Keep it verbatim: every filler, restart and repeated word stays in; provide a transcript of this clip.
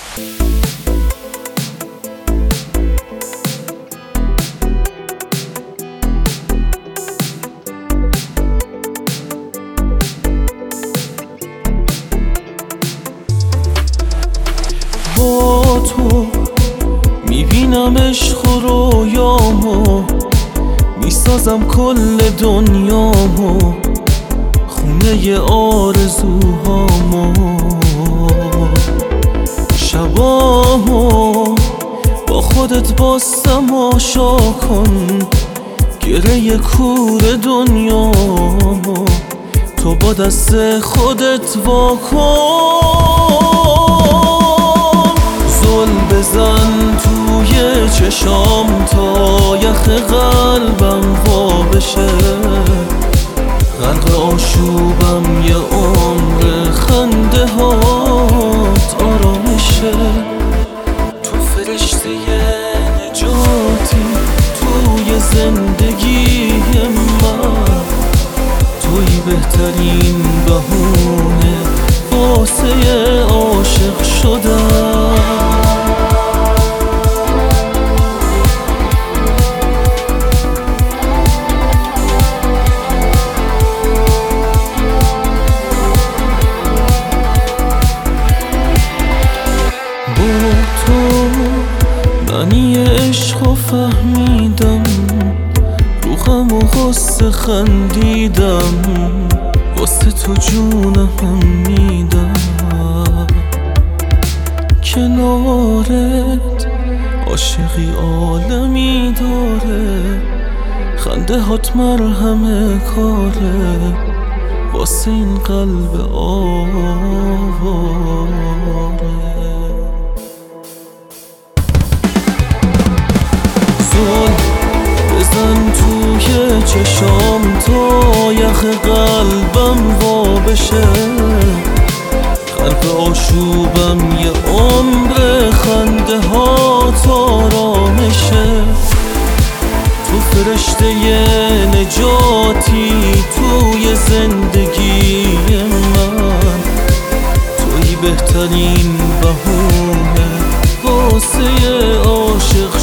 با تو میبینم عشق و رویامو، میسازم کل دنیامو، خونه آرزوهامو. شبامو با خودت باز تماشا کن، گره کور دنیامو تو با دست خودت واکن. زل بزن توی چشام تا یخ قلبم وا بشه، غرق آشوبم یه عمر خنده هات آرامشه. تو فرشته نجاتی توی زندگی من، توی بهترین بهونه واسه عاشق شدن. معنی عشقو فهمیدم، رو غم و غصه خندیدم، واسه تو جونم میدم. کنارت عاشقی عالمی داره، خنده هات مرهم کاره واسه این قلب آواره. بزن توی چشام تا یخ قلبم وا بشه، غرق آشوبم یه عمر خنده هات آرامشه. تو فرشته نجاتی توی زندگی من، توی بهترین بهونه واسه عاشق